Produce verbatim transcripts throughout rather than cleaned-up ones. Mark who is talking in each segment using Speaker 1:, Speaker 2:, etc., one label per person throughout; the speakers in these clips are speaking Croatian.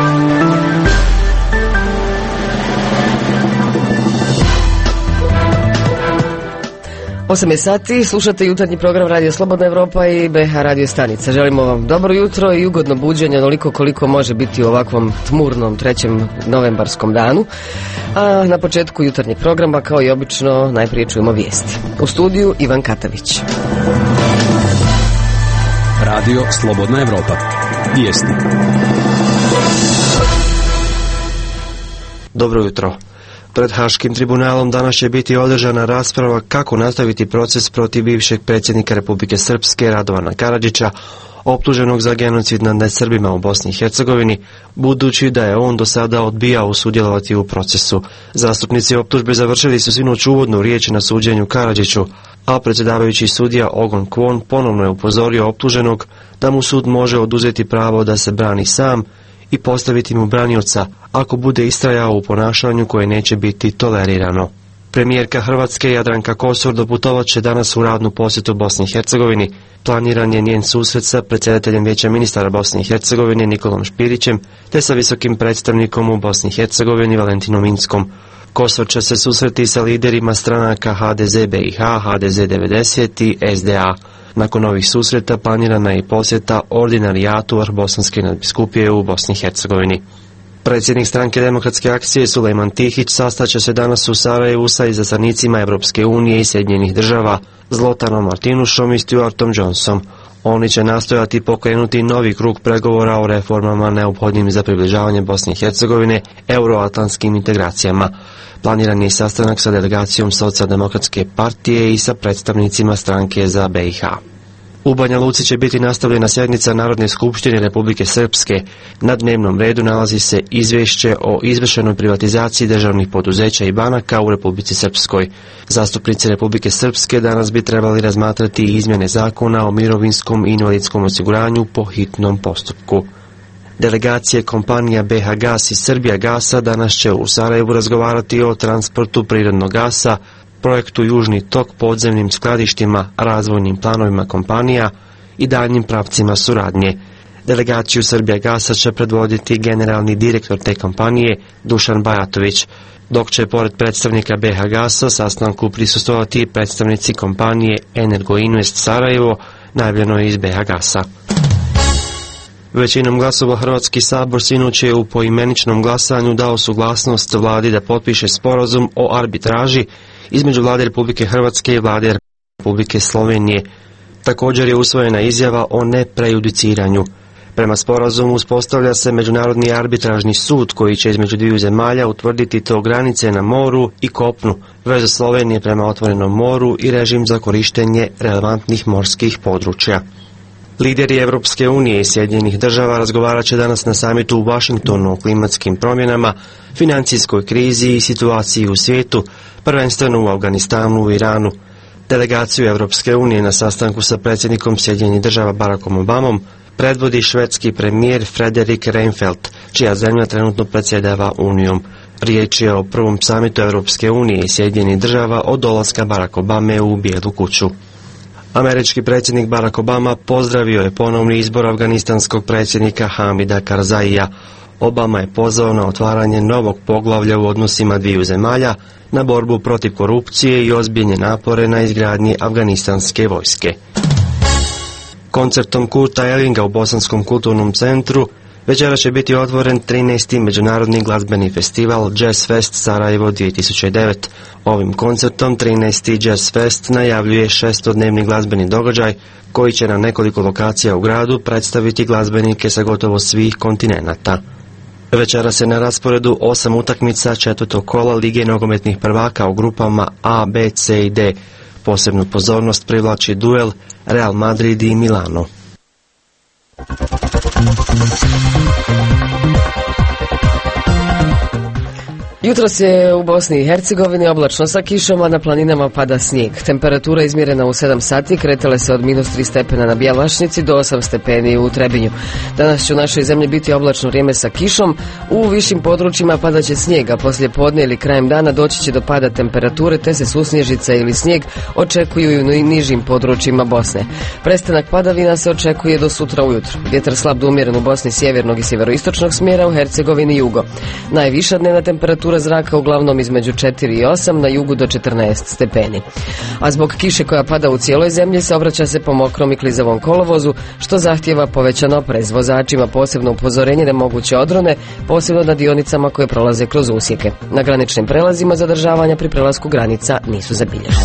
Speaker 1: osam je sati, slušate jutarnji program Radio Slobodna Evropa i B H radio stanica. Želimo vam dobro jutro i ugodno buđenje, onoliko koliko može biti u ovakvom tmurnom trećem novembarskom danu. A na početku jutarnjeg programa, kao i obično, najprije čujemo vijesti. U studiju Ivan Katavić.
Speaker 2: Radio Slobodna Evropa. Vijesti.
Speaker 3: Dobro jutro. Pred Haškim tribunalom danas će biti održana rasprava kako nastaviti proces protiv bivšeg predsjednika Republike Srpske Radovana Karadžića, optuženog za genocid nad Srbima u Bosni i Hercegovini, budući da je on do sada odbijao sudjelovati u procesu. Zastupnici optužbe završili su sinoć uvodnu riječ na suđenju Karadžiću, a predsjedavajući sudija Ogon Kwon ponovno je upozorio optuženog da mu sud može oduzeti pravo da se brani sam i postaviti mu branioca ako bude istrajao u ponašanju koje neće biti tolerirano. Premijerka Hrvatske Jadranka Kosor doputovat će danas u radnu posjetu Bosni i Hercegovini. Planiran je njen susret sa predsjedateljem Vijeća ministara Bosne i Hercegovine Nikolom Špirićem te sa visokim predstavnikom u Bosni i Hercegovini Valentinom Inckom. Kosor će se susreti sa liderima stranaka H D Z B i H, H D Z devedeset i S D A. Nakon ovih susreta planirana je i posjeta ordinarijatu Vrhbosanske nadbiskupije u Bosni i Hercegovini. Predsjednik stranke Demokratske akcije Sulejman Tihić sastaće se danas u Sarajevu sa izaslanicima Evropske unije i Sjedinjenih država Zlotanom Martinušom i Stuartom Johnsonom. Oni će nastojati pokrenuti novi krug pregovora o reformama neophodnim za približavanje Bosne i Hercegovine euroatlantskim integracijama. Planiran je sastanak sa delegacijom Socijaldemokratske partije i sa predstavnicima stranke za B i H. U Banja Luci će biti nastavljena sjednica Narodne skupštine Republike Srpske. Na dnevnom redu nalazi se izvješće o izvršenoj privatizaciji državnih poduzeća i banaka u Republici Srpskoj. Zastupnici Republike Srpske danas bi trebali razmatrati izmjene zakona o mirovinskom i invalidskom osiguranju po hitnom postupku. Delegacije kompanija B H Gas i Srbija Gasa danas će u Sarajevu razgovarati o transportu prirodnog gasa, projektu Južni tok, podzemnim skladištima, razvojnim planovima kompanija i daljnjim pravcima suradnje. Delegaciju Srbija Gasa će predvoditi generalni direktor te kompanije Dušan Bajatović, dok će pored predstavnika B H Gasa sastanku prisustvovati predstavnici kompanije Energoinvest Sarajevo, najavljeno je iz B H Gasa. Većinom glasova Hrvatski sabor sinoć je u poimeničnom glasanju dao suglasnost vladi da potpiše sporazum o arbitraži između vlade Republike Hrvatske i vlade Republike Slovenije. Također je usvojena izjava o neprejudiciranju. Prema sporazumu uspostavlja se Međunarodni arbitražni sud koji će između dviju zemalja utvrditi to granice na moru i kopnu, veze Slovenije prema otvorenom moru i režim za korištenje relevantnih morskih područja. Lideri Evropske unije i Sjedinjenih država razgovarat će danas na samitu u Washingtonu o klimatskim promjenama, financijskoj krizi i situaciji u svijetu, prvenstveno u Afganistanu i Iranu. Delegaciju Evropske unije na sastanku sa predsjednikom Sjedinjenih država Barackom Obamom predvodi švedski premijer Frederik Reinfeldt, čija zemlja trenutno predsjedava Unijom. Riječ je o prvom samitu Evropske unije i Sjedinjenih država od dolaska Baracka Obame u Bijelu kuću. Američki predsjednik Barack Obama pozdravio je ponovni izbor afganistanskog predsjednika Hamida Karzaija. Obama je pozvao na otvaranje novog poglavlja u odnosima dviju zemalja, na borbu protiv korupcije i ozbiljne napore na izgradnji afganistanske vojske. Koncertom Kurta Ellinga u Bosanskom kulturnom centru večera će biti otvoren trinaesti Međunarodni glazbeni festival Jazz Fest Sarajevo dvije tisuće devet. Ovim koncertom trinaesti Jazz Fest najavljuje šestodnevni glazbeni događaj koji će na nekoliko lokacija u gradu predstaviti glazbenike sa gotovo svih kontinenata. Večera se na rasporedu osam utakmica četvrtog kola Lige nogometnih prvaka u grupama A, B, C i D. Posebnu pozornost privlači duel Real Madrid i Milano.
Speaker 1: Jutros je u Bosni i Hercegovini oblačno sa kišom, a na planinama pada snijeg. Temperatura izmjerena u sedam sati kretala se od minus tri stepena na Bjelašnici do osam stepeni u Trebinju. Danas će u našoj zemlji biti oblačno vrijeme sa kišom, u višim područjima padaće snijeg, a poslije podne ili krajem dana doći će do pada temperature, te se susnježica ili snijeg očekuju i u nižim područjima Bosne. Prestanak padavina se očekuje do sutra ujutro. Vjetar slab do umjeren u Bosni sjevernog i sjeveroistočnog smjera, u Hercegovini jugo. Najviša dnevna temperatura zraka uglavnom između četiri i osam, na jugu do četrnaest stepeni. A zbog kiše koja pada u cijeloj zemlji saobraća se po mokrom i klizavom kolovozu, što zahtjeva povećan oprez. Vozačima posebno upozorenje na moguće odrone, posebno na dionicama koje prolaze kroz usjeke. Na graničnim prelazima zadržavanja pri prelasku granica nisu zabilježena.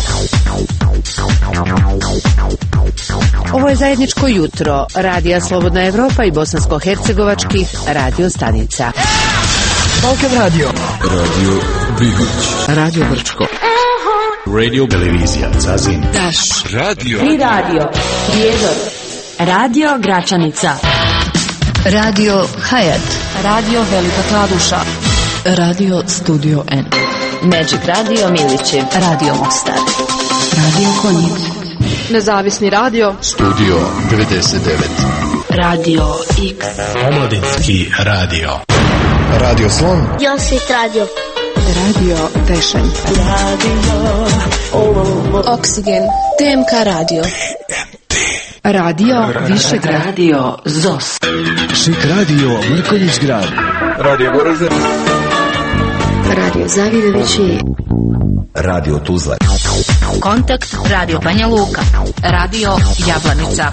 Speaker 4: Ovo je zajedničko jutro Radija Slobodna Evropa i bosansko-hercegovačkih radio stanica.
Speaker 2: Balkan Radio. Radio Bihoć.
Speaker 1: Radio Brčko.
Speaker 2: Radio Televizija Zazin.
Speaker 4: Daš.
Speaker 2: Radio.
Speaker 5: I radio Prijedor. Radio Gračanica.
Speaker 6: Radio Hayat.
Speaker 5: Radio Velika Kladuša.
Speaker 6: Radio Studio N.
Speaker 5: Magic Radio Milići.
Speaker 6: Radio Mostar. Radio Konjic.
Speaker 5: Nezavisni radio.
Speaker 7: Studio devedeset devet.
Speaker 5: Radio X.
Speaker 2: Omladinski radio.
Speaker 7: Radio Slon.
Speaker 8: Josit radio.
Speaker 6: Radio Tešanj.
Speaker 8: Radio
Speaker 6: Oksigen. T M K radio. Radio Višegrad.
Speaker 5: Radio Zos.
Speaker 2: Šik radio Mrkonjić grad.
Speaker 7: Radio Goražde.
Speaker 6: Radio Zavidovići.
Speaker 7: Radio Tuzla.
Speaker 5: Kontakt Radio Banja Luka. Radio Jablanica.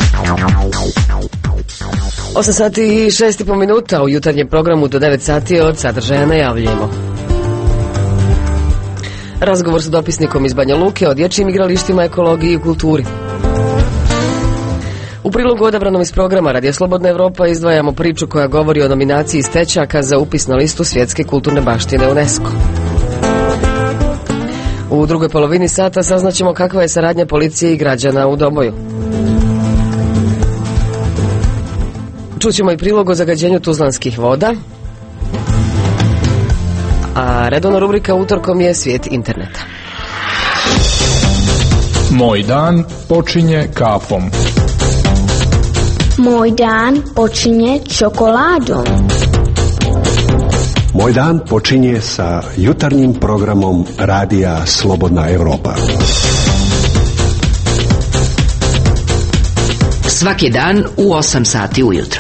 Speaker 1: osam sati i šest i po minuta u jutarnjem programu do devet sati od sadržaja najavljujemo. Razgovor sa dopisnikom iz Banja Luke o dječjim igralištima, ekologiji i kulturi. U prilogu odabranom iz programa Radija Slobodna Evropa izdvajamo priču koja govori o nominaciji Stečaka za upis na listu svjetske kulturne baštine UNESCO. U drugoj polovini sata saznaćemo kakva je saradnja policije i građana u Doboju. Čućemo i prilog o zagađenju tuzlanskih voda, a redovna rubrika utorkom je Svijet interneta.
Speaker 9: Moj dan počinje kapom.
Speaker 8: Moj dan počinje čokoladom.
Speaker 10: Moj dan počinje sa jutarnjim programom Radija Slobodna Evropa.
Speaker 4: Svaki dan u osam sati ujutro.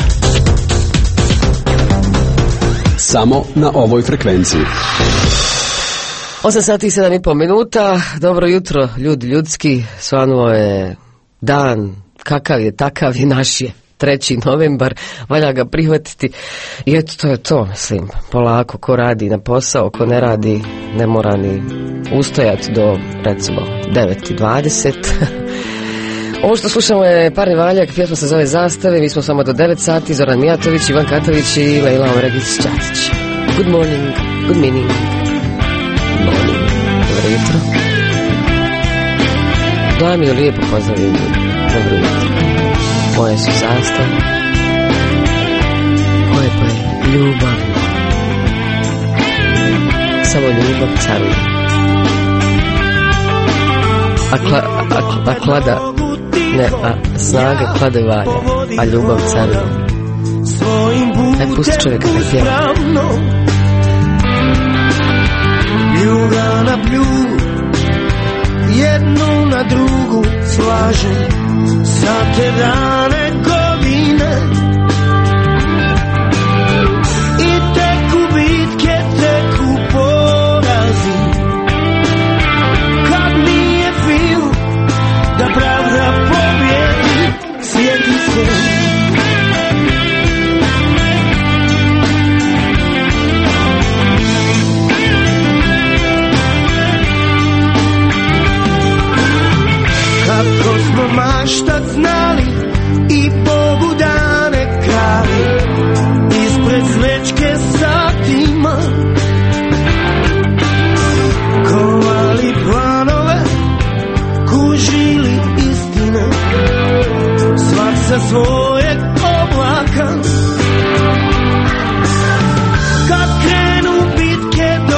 Speaker 2: Samo na ovoj frekvenciji.
Speaker 1: osam sati i sedam i po minuta. Dobro jutro, ljudi ljudski. Svanuo je dan, kakav je, takav je, naš je. treći novembar, valja ga prihvatiti. I eto, to je to, mislim. Polako, ko radi na posao, ko ne radi, ne mora ni ustojati do, recimo, devet i dvadeset. Ovo što slušamo je Parni valjak, pjesma se zove Zastave, mi smo samo do devet sati, Zoran Mijatović, Ivan Katović i Lejla Oregić Ćatić. Good morning, good meaning. Good morning, dobro jutro. Da mi je lijepo pozdravim, dobro jutro. Moje su zastave, koje pa je ljubavno. Samo ljubav caruje. A, kla, a, a klada, ne, a snaga klade valja, a ljubav caruje. Aj, pusti čovjeka kad pjeva.
Speaker 11: Ljuga na pljugu, jednu na drugu slažem, sa te dane godine. I teku bitke, teku porazi, kad nije film da pravda pobjedi, sjeti se. Kako smo maštat znali i Bogu dane krali, ispred svečke satima kovali planove, kužili istine, svak sa svojeg oblaka. Kad krenu bitke do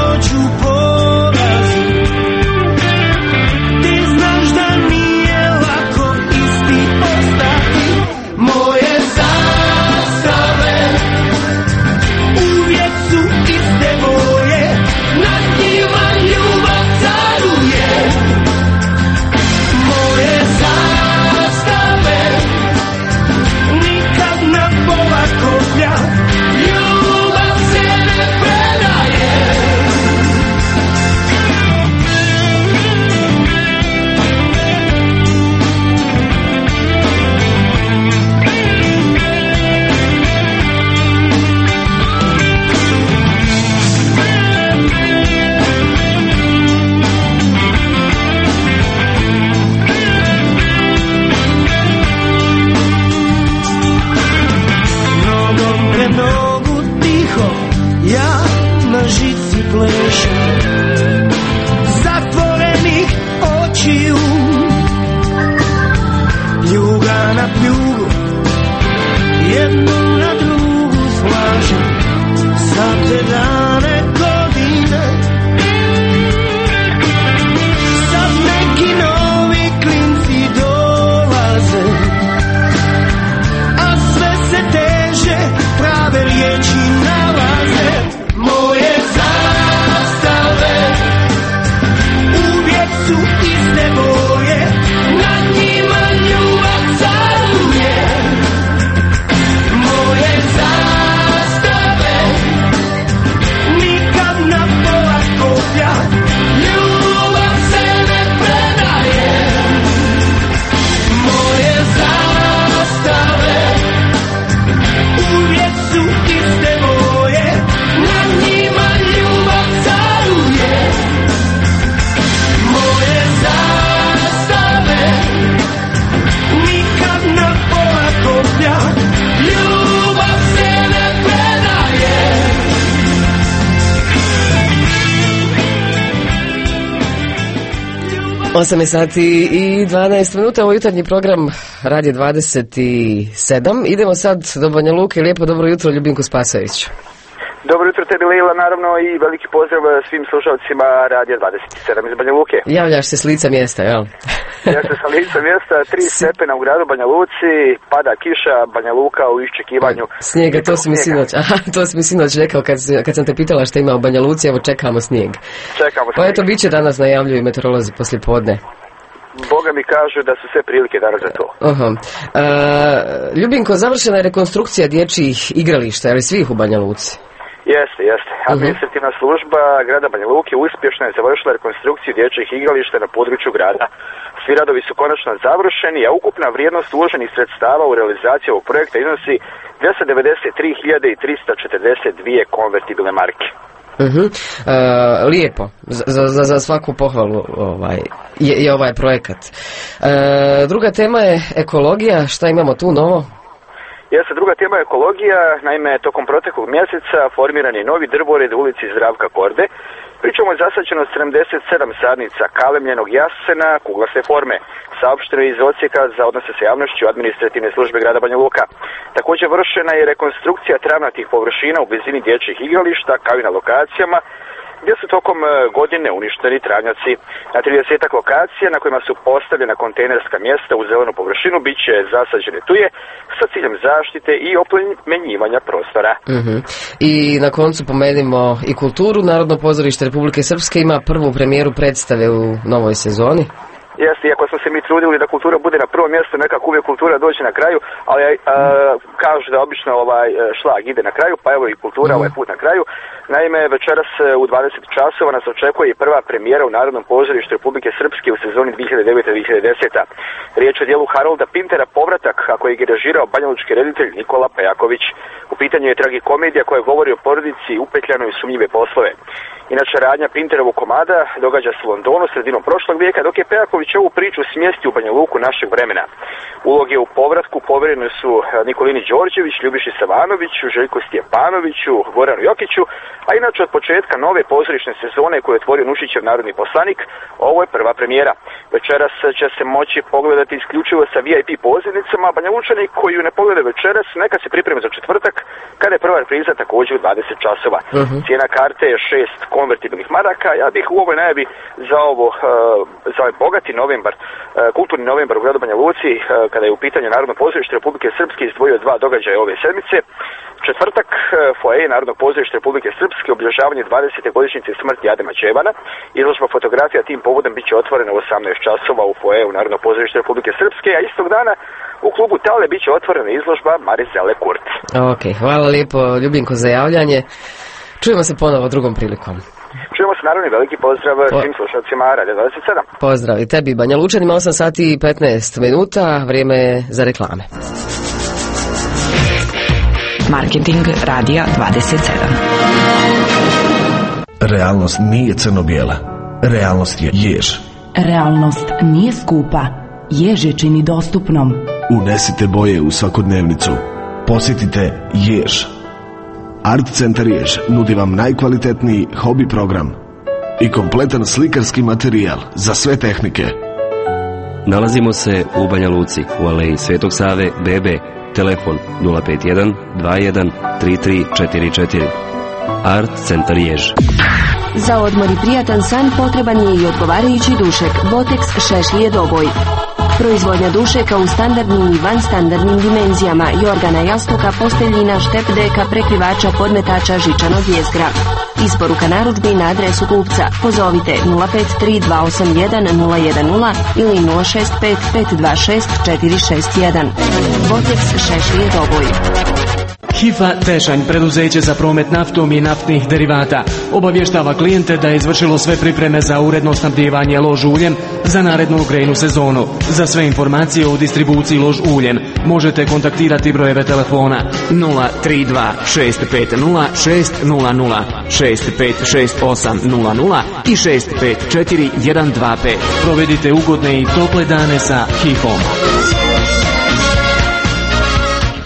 Speaker 1: osam sati i dvanaest minuta, ovo jutarnji program Radio dvadeset sedam. Idemo sad do Banja Luke. Lijepo dobro jutro, Ljubinku Spasović.
Speaker 12: Dobro jutro tebi, Lila, naravno, i veliki pozdrav svim slušalcima Radio dvadeset sedam iz Banja Luke.
Speaker 1: Javljaš se s lica mjesta, jel?
Speaker 12: Ja se sa lica mjesta, tri stepena u gradu Banja Luci, pada kiša, Banja Luka u iščekivanju.
Speaker 1: Snijega, to si mi sinoć, aha, to si mi sinoć rekao kad, kad sam te pitala šta ima u Banja Luci, evo čekamo snijeg.
Speaker 12: Čekamo snijeg.
Speaker 1: Pa eto, bit će danas, najavljuju meteorolozi poslije podne.
Speaker 12: Boga mi kažu da su sve prilike danas za to.
Speaker 1: Aha. E, Ljubinko, završena je rekonstrukcija dječjih igrališta, ali svih u Banja Luci?
Speaker 12: Jeste, jeste. Administrativna služba grada Banja Luke uspješno je završila rekonstrukciju dječjih igrališta na području grada. Svi radovi su konačno završeni, a ukupna vrijednost uloženih sredstava u realizaciji ovog projekta iznosi dvjesto devedeset tri hiljade tristo četrdeset dvije konvertibilne marke.
Speaker 1: Uh-huh. E, lijepo, za, za, za svaku pohvalu ovaj, je, je ovaj projekat. E, druga tema je ekologija, šta imamo tu novo?
Speaker 12: Jeste, druga tema je ekologija. Naime, tokom proteklog mjeseca formiran je novi drvored u ulici Zdravka Korde. Pričamo je zasađeno sedamdeset sedam sadnica kalemljenog jasena kuglaste forme. Saopšteno iz odsjeka za odnose sa javnošću administrativne službe grada Banja Luka. Također vršena je rekonstrukcija travnatih površina u blizini dječjih igrališta, kao i na lokacijama gdje su tokom godine uništeni travnjaci. Na tridesetak lokacija na kojima su postavljena kontejnerska mjesta u zelenu površinu bit će zasađene tuje sa ciljem zaštite i oplemenjivanja prostora.
Speaker 1: Uh-huh. I na koncu pomenimo i kulturu. Narodno pozorište Republike Srpske ima prvu premijeru predstave u novoj sezoni.
Speaker 12: Jeste, iako smo se mi trudili da kultura bude na prvom mjestu, nekako uvijek kultura dođe na kraju, ali a, kažu da obično ovaj šlag ide na kraju, pa evo i kultura mm. ovaj put na kraju. Naime, večeras u dvadeset časova nas očekuje i prva premijera u Narodnom pozorištu Republike Srpske u sezoni dvije hiljade devete dvije hiljade desete. Riječ o dijelu Harolda Pintera Povratak, kako je režirao banjalučki reditelj Nikola Pejaković. U pitanju je tragikomedija koja govori o porodici upetljanoj u sumnjive poslove. Inače, radnja Pinterovog komada događa se u Londonu sredinom prošlog vijeka, dok je Pejaković ovu priču smjestio u Banja Luku našeg vremena. Uloge u povratku povjerene su Nikolini Đorđević, Ljubiši Savanoviću, Željku Stjepanoviću, Goranu Jokiću, a inače od početka nove pozorišne sezone koju je otvorio Nušićev narodni poslanik, ovo je prva premijera. Večeras će se moći pogledati isključivo sa V I P pozornicama, Banja Lučani koji ju ne poglede večeras, neka se pripreme za četvrtak, kada je prva repriza također u dvadeset časova. Uh-huh. Cijena karte je šest konvertibilnih maraka. Ja bih u ovoj najavi za ovo, uh, za ovaj bogati novembar, uh, kulturni novembar u gradu Banja Luci, uh, kada je u pitanju Narodno pozorište Republike Srpske, izdvojio dva događaja ove sedmice. Četvrtak, uh, foaje Narodnog pozorišta Republike Srpske, obilježavanje dvadesete godišnjice smrti Adema Čebana. Izložba fotografija tim povodom bit će otvorena u osamnaest časova u foaje Narodno pozorište Republike Srpske, a istog dana u klubu Tale bit će otvorena izložba Marizele Kurt.
Speaker 1: Ok, hvala lijepo Ljubinko za javljanje. Čujemo se ponovo drugom prilikom.
Speaker 12: Čujemo se, naravno, i veliki pozdrav po... svim slušalcima Radio dvadeset sedam.
Speaker 1: Pozdrav i tebi, Banja Lučanima, osam sati i petnaest minuta, vrijeme je za reklame.
Speaker 5: Marketing Radija dvadeset sedam.
Speaker 13: Realnost nije crno-bijela. Realnost je jež.
Speaker 14: Realnost nije skupa. Jež je čini dostupnom.
Speaker 13: Unesite boje u svakodnevnicu. Posjetite jež. Art Centar Jež nudi vam najkvalitetniji hobi program i kompletan slikarski materijal za sve tehnike.
Speaker 15: Nalazimo se u Banja Luci, u aleji Svetog Save, B B, telefon nula pet jedan dva jedan tri tri četiri četiri. Art Centar Jež.
Speaker 16: Za odmor i prijatan san potreban je i odgovarajući dušek Botex Šešlije Doboj. Proizvodnja dušeka u standardnim i vanstandardnim dimenzijama, jorgana, jastuka, posteljina, štep deka, prekrivača, podmetača, žičanog jezgra. Isporuka narudžbi na adresu kupca. Pozovite nula pet tri dva osam jedan nula jedan nula ili nula šest pet pet dva šest četiri šest jedan. Botex Šešlije Doboj.
Speaker 17: Hifa Tešanj, preduzeće za promet naftom i naftnih derivata, obavještava klijente da je izvršilo sve pripreme za uredno snabdijevanje lož uljem za narednu grejnu sezonu. Za sve informacije o distribuciji lož uljem možete kontaktirati brojeve telefona nula tri dva šest pet nula šest nula nula, šest pet šest osam nula nula i šest pet četiri jedan dva pet. Provedite ugodne i tople dane sa Hifom.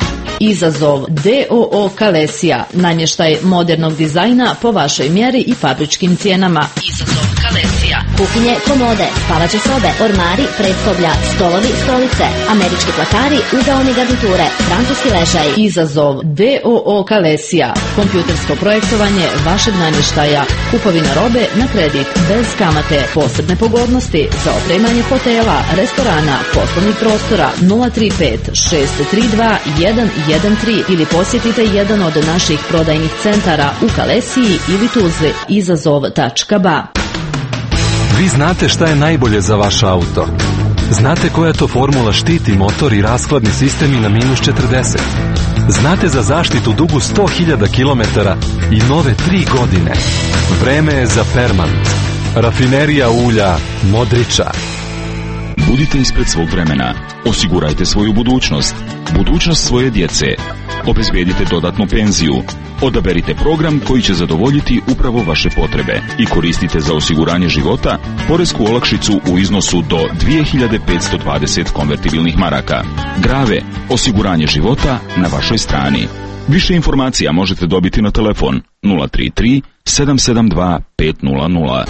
Speaker 18: Izazov D O O Kalesija, namještaj modernog dizajna po vašoj mjeri i fabričkim cijenama. Izazov Kalesija.
Speaker 8: Kuhinje, komode, spavaće sobe, ormari, predsoblja, stolovi, stolice, američki platari, ugaoni garniture, francuski ležaj.
Speaker 18: Izazov D O O Kalesija. Kompjutersko projektovanje vašeg namještaja. Kupovina robe na kredit, bez kamate. Posebne pogodnosti za opremanje hotela, restorana, poslovnih prostora. Nula tri pet šest tri dva jedan jedan tri ili posjetite jedan od naših prodajnih centara u Kalesiji ili Tuzli. Izazov tačka ba.
Speaker 19: Vi znate šta je najbolje za vaš auto. Znate koja to formula štiti motor i rashladni sistem i na minus četrdeset. Znate za zaštitu dugu sto hiljada kilometara i nove tri godine. Vreme je za Permant. Rafinerija ulja Modriča.
Speaker 20: Budite ispred svog vremena. Osigurajte svoju budućnost. Budućnost svoje djece. Obezbijedite dodatnu penziju. Odaberite program koji će zadovoljiti upravo vaše potrebe i koristite za osiguranje života poresku olakšicu u iznosu do dvije hiljade petsto dvadeset konvertibilnih maraka. Grave, osiguranje života na vašoj strani. Više informacija možete dobiti na telefon nula tri tri sedam sedam dva pet nula nula.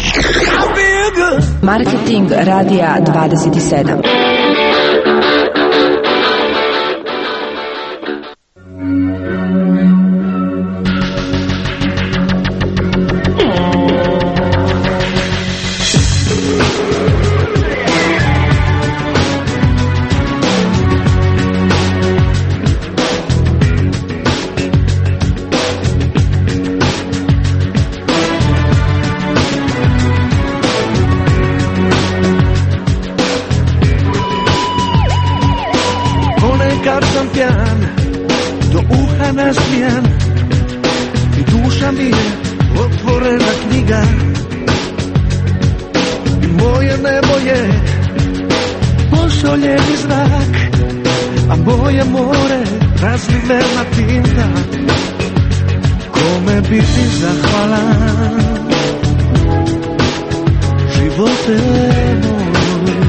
Speaker 14: Marketing radija dvadeset sedam.
Speaker 11: Nasmijan i duša mi je otvorena knjiga i moje nebo je posoljeni zrak, a moje more razlivena tinta. Kome bi ti zahvalan, živote moj.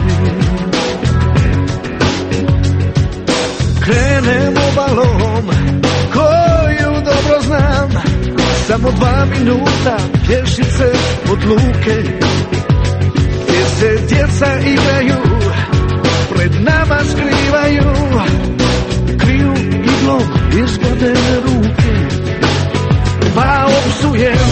Speaker 11: Krenemo balom koju dobro znam, samo dva minuta pješice od luke, gdje se djeca igraju, pred nama skrivaju, kriju iglom izgodene ruke. Pa opsujem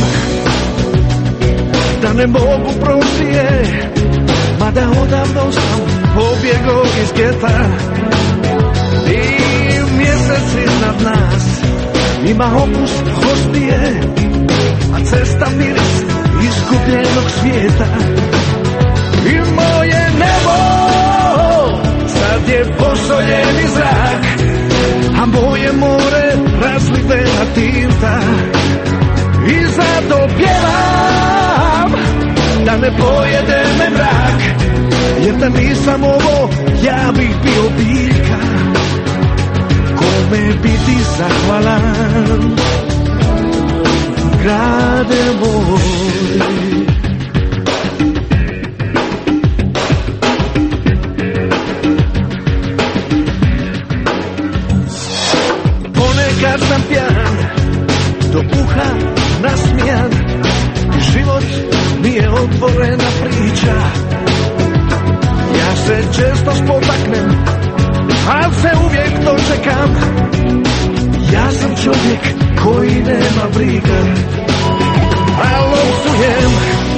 Speaker 11: da ne mogu proći je, mada odavno sam pobjegao iz geta. I mjesec iznad nas ima opus hostije, a cesta miris izgubljenog svijeta. I moje nebo sad je posoljeni zrak, a moje more razlivena tinta. I zato pjevam da ne pojede me mrak, jer da nisam ovo ja bih bio biljka. Kome bi ti zahvalan, grade moj. Ponekad sam pjan, do uha nasmijan, i život mi je otvorena priča. Ja se često spotaknem, al se uvijek dočekam. Ja sam čovjek koji nema briga, al opsujem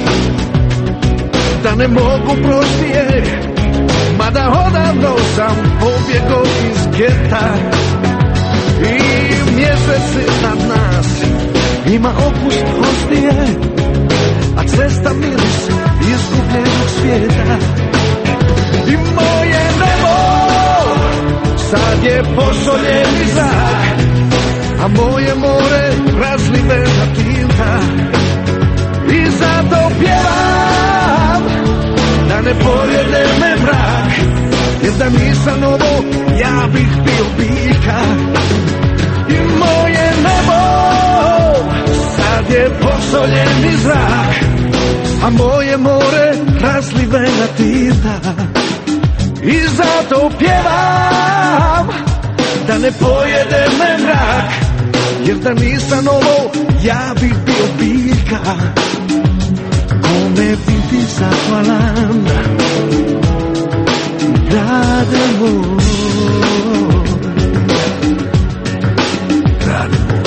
Speaker 11: da ne mogu proći je, mada odavno sam pobjegao iz geta. I mjesec iznad nas ima opus hostije, a cesta miris izgubljenog svijeta. I moje nebo sad je posoljeni zrak, a moje more razlivena tinta. I zato pjevam da ne pojede me mrak, jer da nisam ovo ja bih bio biljka. I moje nebo sad je posoljeni zrak, a moje more razlivena tinta. I zato pjevam da ne pojede me mrak, jer da nisam ovo, ja bih bio biljka. Kome bi ti zahvalan, grade moj, grade moj.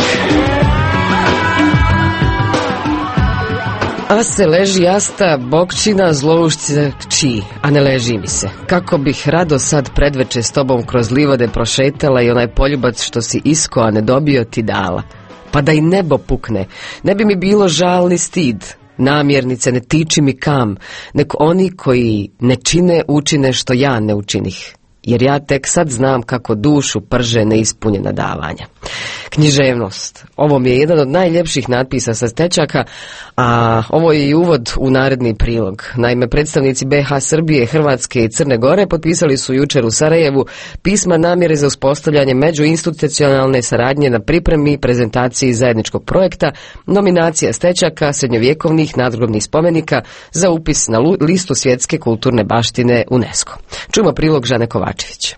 Speaker 1: A se leži jasta, bokčina, zloušće kći, a ne leži mi se. Kako bih rado sad predveče s tobom kroz livade prošetala i onaj poljubac što si isko, a ne dobio ti dala. Pa da i nebo pukne, ne bi mi bilo žal ni stid. Namjernice ne tiči mi kam, nek oni koji ne čine učine što ja ne učinih. Jer ja tek sad znam kako dušu prže neispunjena davanja. Književnost. Ovo mi je jedan od najljepših natpisa sa stečaka, a ovo je i uvod u naredni prilog. Naime, predstavnici B H Srbije, Hrvatske i Crne Gore potpisali su jučer u Sarajevu pisma namjere za uspostavljanje međuinstitucionalne saradnje na pripremi i prezentaciji zajedničkog projekta nominacija stečaka srednjovjekovnih nadgrobnih spomenika za upis na listu svjetske kulturne baštine UNESCO. Čujmo prilog Žane Kovačević.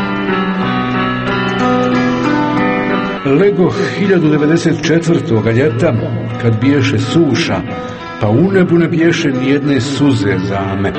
Speaker 10: Lego hiljadu devedeset četvrtog ljeta, kad biješe suša, pa u nebu ne biješe nijedne suze za me.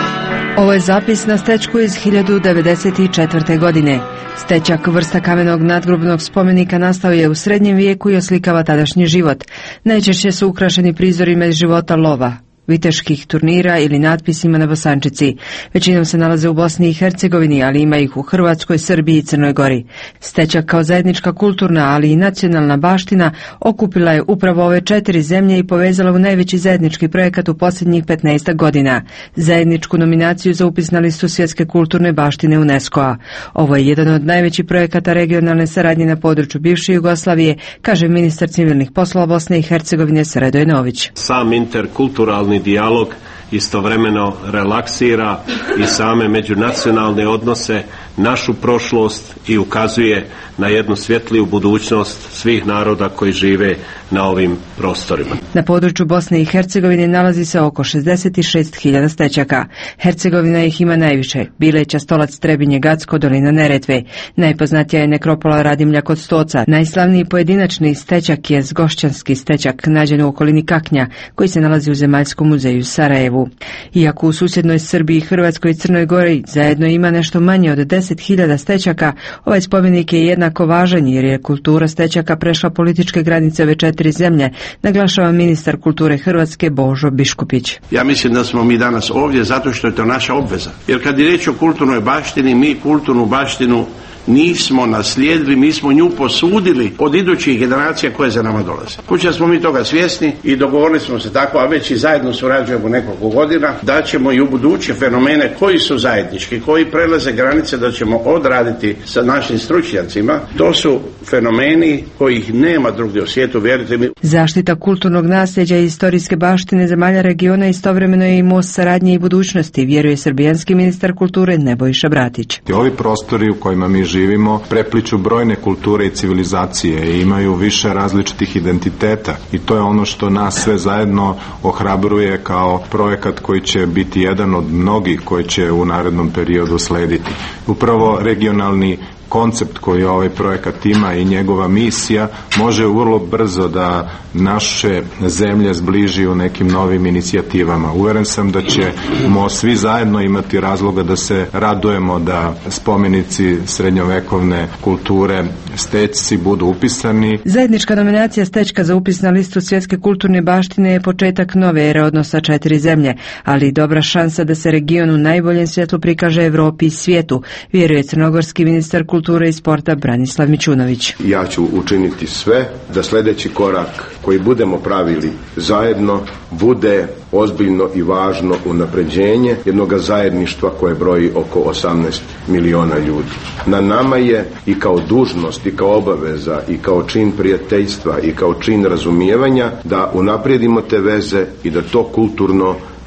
Speaker 4: Ovo je zapis na stečku iz hiljadu devedeset četvrte. godine. Stečak, vrsta kamenog nadgrobnog spomenika, nastao je u srednjem vijeku i oslikava tadašnji život. Najčešće su ukrašeni prizorima iz života lova, viteških turnira ili natpisima na bosančici. Većinom se nalaze u Bosni i Hercegovini, ali ima ih u Hrvatskoj, Srbiji i Crnoj Gori. Stečak kao zajednička kulturna, ali i nacionalna baština okupila je upravo ove četiri zemlje i povezala u najveći zajednički projekat u posljednjih petnaest godina. Zajedničku nominaciju za upis na listu svjetske kulturne baštine UNESCO-a. Ovo je jedan od najvećih projekata regionalne saradnje na području bivše Jugoslavije, kaže ministar civilnih poslova Bosne i Hercegovine Sredoje Nović.
Speaker 21: Sam interkulturalni dijalog istovremeno relaksira i same međunacionalne odnose, našu prošlost i ukazuje na jednu svjetliju budućnost svih naroda koji žive na ovim prostorima.
Speaker 4: Na području Bosne i Hercegovine nalazi se oko šezdeset šest hiljada stečaka. Hercegovina ih ima najviše: Bileća, Stolac, Trebinje, Gacko, dolina Neretve. Najpoznatija je nekropola Radimlja kod Stoca. Najslavniji pojedinačni stečak je Zgošćanski stečak, nađen u okolini Kaknja, koji se nalazi u Zemaljskom muzeju u Sarajevu. Iako u susjednoj Srbiji, Hrvatskoj i Crnoj Gori zajedno ima nešto manje od deset hiljada stečaka, ovaj spomenik je jednako važan jer je kultura stečaka prešla političke granice ove četiri zemlje, naglašava ministar kulture Hrvatske Božo Biškupić.
Speaker 22: Ja mislim da smo mi danas ovdje zato što je to naša obveza. Jer kad je riječ o kulturnoj baštini, mi kulturnu baštinu nismo naslijedili, mi smo nju posudili od idućih generacija koje za nama dolaze. Kuća smo mi toga svjesni i dogovorili smo se tako, a već i zajedno surađujemo nekoliko godina, da ćemo i u buduće fenomene koji su zajednički, koji prelaze granice, da ćemo odraditi sa našim stručnjacima. To su fenomeni kojih nema drugdje u svijetu, vjerujte mi.
Speaker 4: Zaštita kulturnog nasljeđa i istorijske baštine zemalja regiona istovremeno je i most saradnje i budućnosti, vjeruje srbijanski ministar kulture Nebojša Bratić.
Speaker 23: Ovi prostori u kojima mi živimo prepliču brojne kulture i civilizacije i imaju više različitih identiteta i to je ono što nas sve zajedno ohrabruje kao projekat koji će biti jedan od mnogih koji će u narednom periodu slediti. Upravo regionalni koncept koji ovaj projekat ima i njegova misija može vrlo brzo da naše zemlje zbliži u nekim novim inicijativama. Uveren sam da ćemo svi zajedno imati razloga da se radujemo da spomenici srednjovekovne kulture stečci budu upisani.
Speaker 4: Zajednička nominacija stečka za upis na listu svjetske kulturne baštine je početak nove ere odnosa četiri zemlje, ali i dobra šansa da se region u najboljem svjetlu prikaže Evropi i svijetu, vjeruje crnogorski ministar kulture i sporta Branislav Mićunović.
Speaker 24: Ja ću učiniti sve da sljedeći korak koji budemo pravili zajedno bude ozbiljno i važno unapređenje jednog zajedništva koje broji oko osamnaest miliona ljudi. Na nama je i kao dužnost i kao obaveza i kao čin prijateljstva i kao čin razumijevanja da unaprijedimo te veze i da to kulturno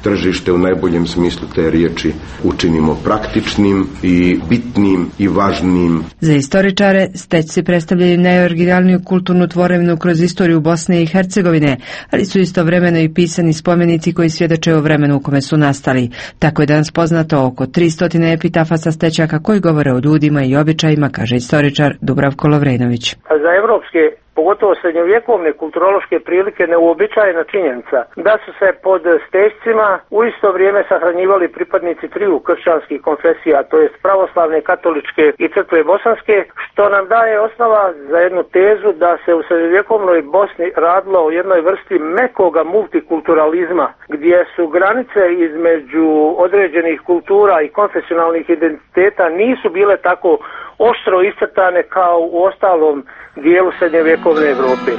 Speaker 24: tržište u najboljem smislu te riječi učinimo praktičnim i bitnim i važnim.
Speaker 4: Za istoričare Stećci predstavljaju najoriginalniju kulturnu tvorevinu kroz istoriju Bosne i Hercegovine, ali su istovremeno i pisani spomenici koji svjedoče o vremenu u kome su nastali. Tako je danas poznato oko tristo epitafa sa Stećaka koji govore o ljudima i običajima, kaže istoričar Dubravko Lovrenović.
Speaker 3: Za evropske, pogotovo srednjovjekovne kulturološke prilike neuobičajena činjenica da su se pod Stećcima u isto vrijeme sahranjivali pripadnici triju kršćanskih konfesija, to jest pravoslavne, katoličke i crkve bosanske, što nam daje osnova za jednu tezu da se u srednjovjekovnoj Bosni radilo o jednoj vrsti mekoga multikulturalizma, gdje su granice između određenih kultura i konfesionalnih identiteta nisu bile tako oštro iscrtane kao u ostalom dijelu srednjovjekovne Evrope.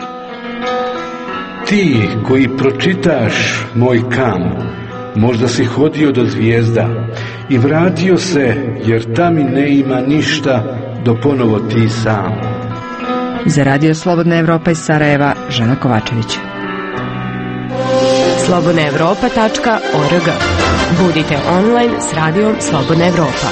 Speaker 10: Ti koji pročitaš moj kam, možda si hodio do zvijezda i vratio se, jer tami ne ima ništa do ponovo ti sam.
Speaker 4: Za Radio Slobodna Evropa iz Sarajeva, Žana Kovačević.
Speaker 6: slobodna evropa tačka org. Budite online s radijom Slobodna Evropa.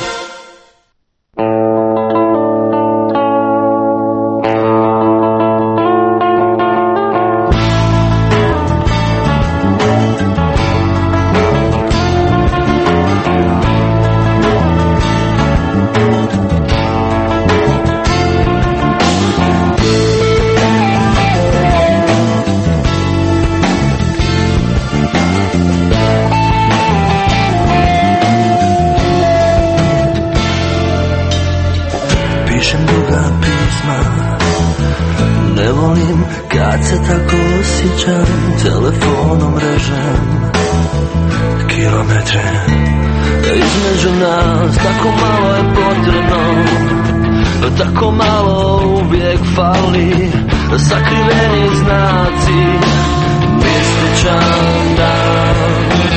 Speaker 7: Telefonom režem kilometre između nas, tako malo je potrebno, tako malo uvijek fali, sakriveni znaci, mističan dan.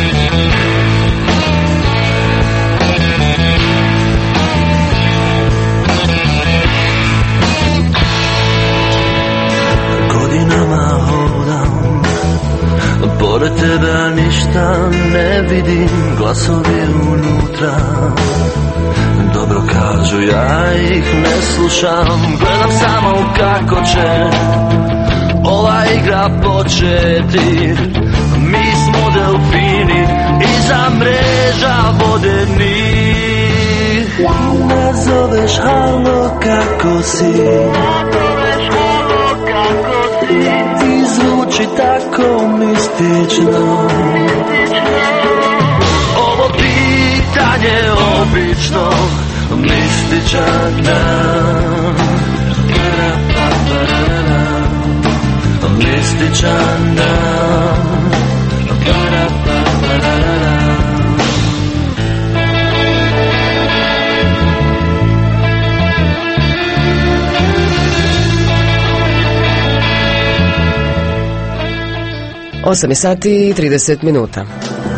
Speaker 7: Godinama hodam pored tebe, ništa ne vidim, glasovi unutra dobro kažu, ja ih ne slušam, gledam samo kako će ova igra početi. Mi smo delfini iza mreža vodenih. Ne zoveš halo kako si, ti zvuči tako mistično. Ovo pitanje obično mističan dan. Mističan dan.
Speaker 1: osam sati i trideset minuta.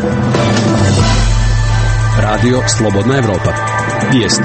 Speaker 2: Radio Slobodna Evropa. Vijesti.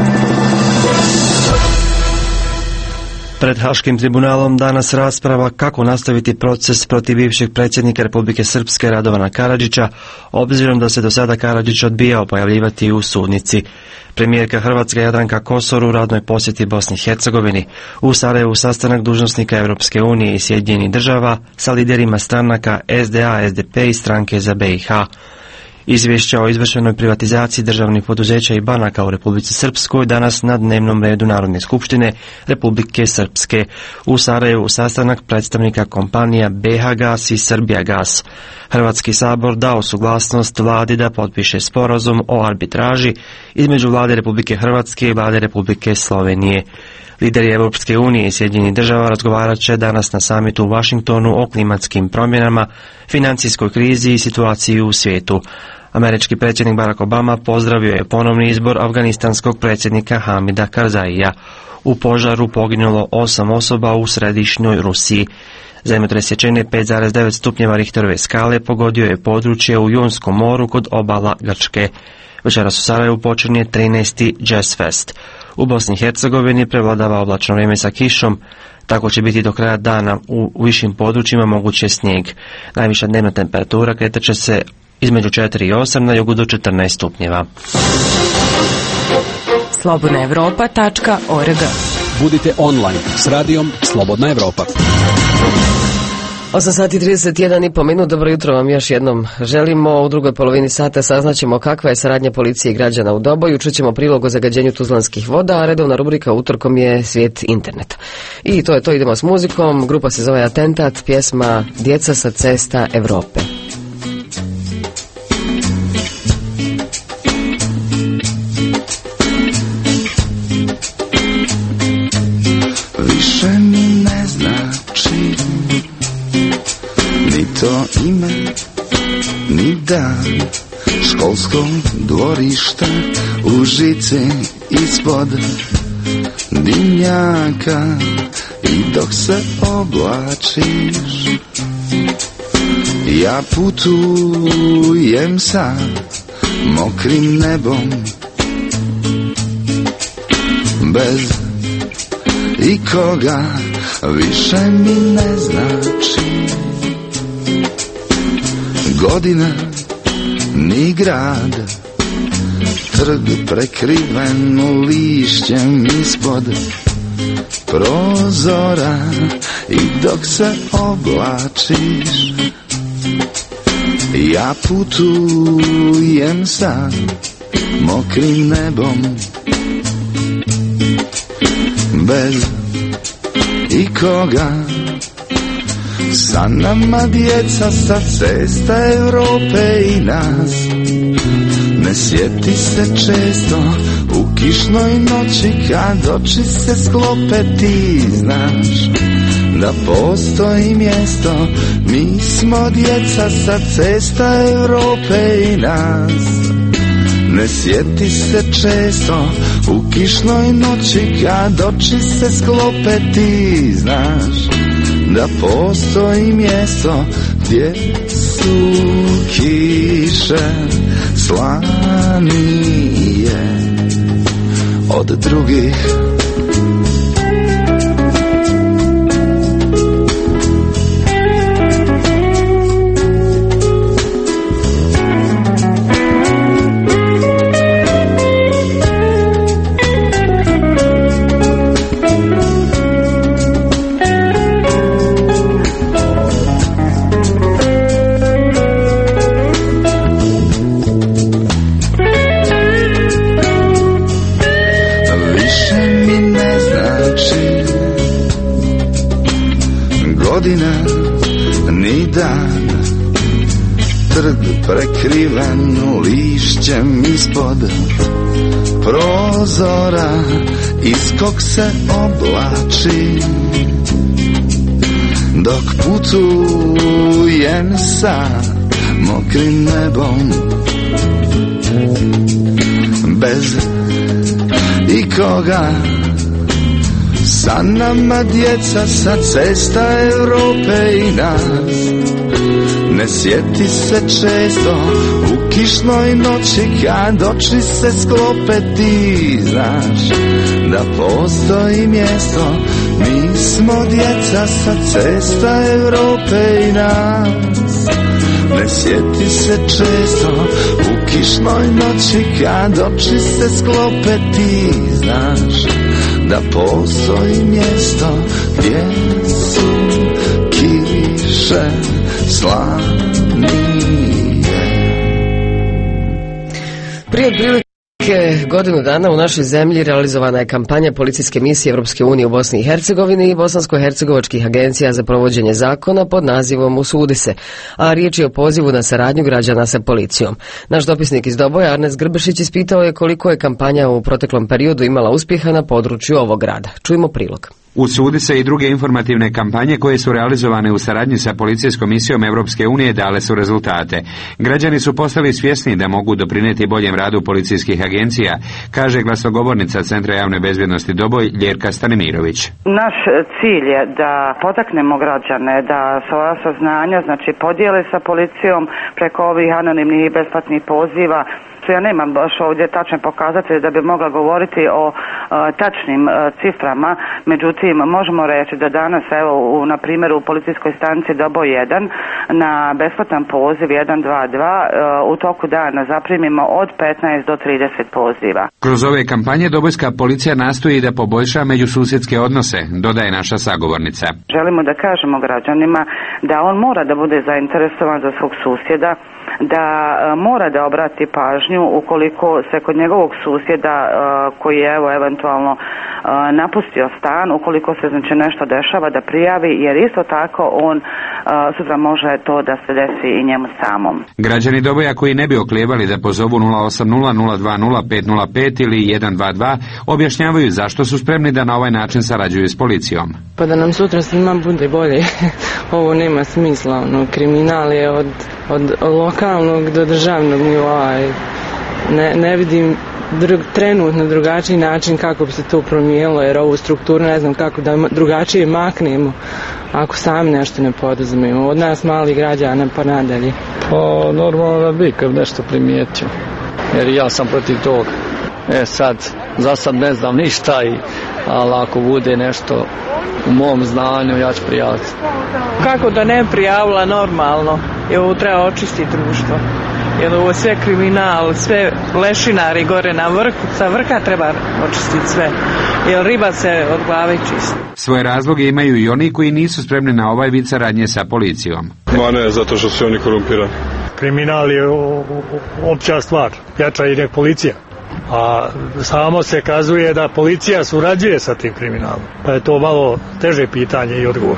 Speaker 9: Pred Haškim tribunalom danas rasprava kako nastaviti proces protiv bivšeg predsjednika Republike Srpske Radovana Karadžića, obzirom da se do sada Karadžić odbijao pojavljivati u sudnici. Premijerka Hrvatske Jadranka Kosor u radnoj posjeti Bosni i Hercegovini. U Sarajevu sastanak dužnosnika Europske unije i Sjedinjenih država sa liderima stranaka S D A, S D P i stranke za B i H. Izvješća o izvršenoj privatizaciji državnih poduzeća i banaka u Republici Srpskoj danas na dnevnom redu Narodne skupštine Republike Srpske. U Sarajevu sastanak predstavnika kompanija B H Gas i Srbija Gas. Hrvatski sabor dao suglasnost vladi da potpiše sporazum o arbitraži između vlade Republike Hrvatske i vlade Republike Slovenije. Lideri Europske unije i Sjedinjenih država razgovarat će danas na samitu u Washingtonu o klimatskim promjenama, financijskoj krizi i situaciji u svijetu. Američki predsjednik Barack Obama pozdravio je ponovni izbor afganistanskog predsjednika Hamida Karzaija. U požaru poginulo osam osoba u središnjoj Rusiji. Zemljotres jačine pet zarez devet stupnjeva Richterove skale pogodio je područje u Jonskom moru kod obala Grčke. Večeras u Sarajevu počinje trinaesti Jazz Fest. U Bosni i Hercegovini prevladava oblačno vrijeme sa kišom, tako će biti do kraja dana u višim područjima moguće snijeg. Najviša dnevna temperatura kretat će se između četiri i osam, na jugu do četrnaest stupnjeva.
Speaker 6: slobodna evropa tačka org.
Speaker 2: Budite online s radijom Slobodna Evropa.
Speaker 1: osam sati trideset jedan i po minut. Dobro jutro vam još jednom želimo. U drugoj polovini sata saznaćemo kakva je saradnja policije i građana u Doboju. Čućemo prilog o zagađenju tuzlanskih voda, a redovna rubrika utorkom je svijet interneta. I to je to, idemo s muzikom. Grupa se zove Atentat, pjesma Djeca sa cesta Evrope.
Speaker 5: Više mi ne znači ni to ime, ni dan školskog dvorišta u žici ispod dimnjaka. I dok se oblačiš, ja putujem sa mokrim nebom, bez ikoga, više mi ne znači godina ni grad, trg prekriven lišćem ispod prozora. I dok se oblačiš, ja putujem sa mokrim nebom, bez ikoga. Sa nama djeca sa cesta Evrope i nas, ne sjeti se često u kišnoj noći kad oči se sklope. Ti znaš da postoji mjesto, mi smo djeca sa cesta Evrope i nas. Ne sjeti se često u kišnoj noći kad oči se sklope. Ti znaš da postoji mjesto gdje su kiše slanije od drugih. Ni dan, trg prekriven lišćem ispod prozora, iz kog se oblači dok putujem sa mokrim nebom, bez ikoga. Sa nama djeca sa cesta Evrope i nas, ne sjeti se često u kišnoj noći kad oči se sklope. Ti znaš da postoji mjesto, mi smo djeca sa cesta Evrope i nas. Ne sjeti se često u kišnoj noći kad oči se sklope. Ti znaš da postoji mjesto gdje su kiše slanije.
Speaker 1: Prije otprilike godinu dana u našoj zemlji realizovana je kampanja policijske misije Europske unije u Bosni i Hercegovini i bosansko-hercegovačkih agencija za provođenje zakona pod nazivom Usudi se, a riječ je o pozivu na saradnju građana sa policijom. Naš dopisnik iz Doboja, Arnes Grbešić, ispitao je koliko je kampanja u proteklom periodu imala uspjeha na području ovog grada. Čujmo prilog.
Speaker 12: Usudi se i druge informativne kampanje koje su realizovane u saradnji sa policijskom misijom Europske unije dale su rezultate. Građani su postali svjesni da mogu doprinijeti boljem radu policijskih agencija, kaže glasnogovornica Centra javne bezbjednosti Doboj Ljerka Stanimirović.
Speaker 13: Naš cilj je da potaknemo građane da svoja saznanja znači podijele sa policijom preko ovih anonimnih i besplatnih poziva. Ja nemam baš ovdje tačne pokazatelje da bi mogla govoriti o tačnim uh, ciframa, međutim možemo reći da danas evo u, na primjer u policijskoj stanici Doboj jedan na besplatan poziv jedan dva dva uh, u toku dana zaprimimo od petnaest do trideset poziva.
Speaker 12: Kroz ove kampanje Dobojska policija nastoji da poboljša međususjedske odnose, dodaje naša sagovornica.
Speaker 13: Želimo da kažemo građanima da on mora da bude zainteresovan za svog susjeda, da uh, mora da obrati pažnju ukoliko se kod njegovog susjeda uh, koji je evo eventualno uh, napustio stan, ukoliko se znači nešto dešava da prijavi, jer isto tako on uh, sutra može to da se desi i njemu samom.
Speaker 12: Građani Doboja koji ne bi oklijevali da pozovu nula osam nula nula dva nula pet nula pet ili jedan dva dva objašnjavaju zašto su spremni da na ovaj način sarađuju s policijom.
Speaker 8: Pa da nam sutra svima bude bolje. Ovo nema smisla, ono, kriminal je od, od lokalnog do državnog nivoa. Ne, ne vidim drug, trenutno drugačiji način kako bi se to promijenilo, jer ovu strukturu ne znam kako da drugačije maknemo ako sami nešto ne poduzmemo. Od nas malih građana pa nadalje.
Speaker 15: Pa normalno da bi kad nešto primijetio, jer ja sam protiv toga. E sad, za sad ne znam ništa, i, ali ako bude nešto u mom znanju, ja ću prijaviti.
Speaker 16: Kako da ne prijavila normalno, jer ovo treba očistiti društvo. Jer ovo sve kriminal, sve lešinari gore na vrhu, sa vrha treba očistiti sve. Jer riba se od glave čisti.
Speaker 12: Svoje razloge imaju i oni koji nisu spremni na ovaj vid saradnje sa policijom.
Speaker 17: Ma ne, zato što su oni korumpirani.
Speaker 25: Kriminal je opća stvar, jača i nek policija. A samo se kazuje da policija surađuje sa tim kriminalom. Pa je to malo teže pitanje i odgovor.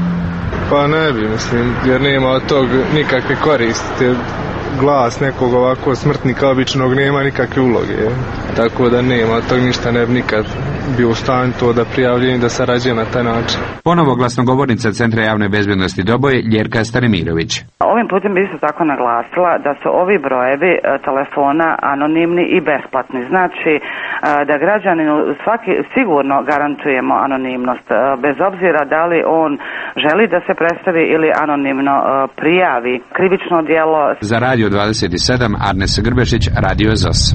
Speaker 17: Pa ne bi, mislim, jer nema od tog nikakve koristi. Glas nekog ovako smrtnika običnog nema nikakve uloge. Tako da nema od tog ništa, ne bi nikad bio u stanju to da prijavljen i da sarađuje na taj način.
Speaker 12: Ponovo glasnogovornica Centra javne bezbednosti Doboj, Ljerka Stanimirović.
Speaker 13: Ovim putem bi isto tako naglasila da su ovi brojevi telefona anonimni i besplatni. Znači da građaninu svaki sigurno garantujemo anonimnost, bez obzira da li on želi da se predstavi ili anonimno prijavi krivično djelo.
Speaker 12: Za Radio dvadeset sedam, Arnes Grbešić, Radio Z O S.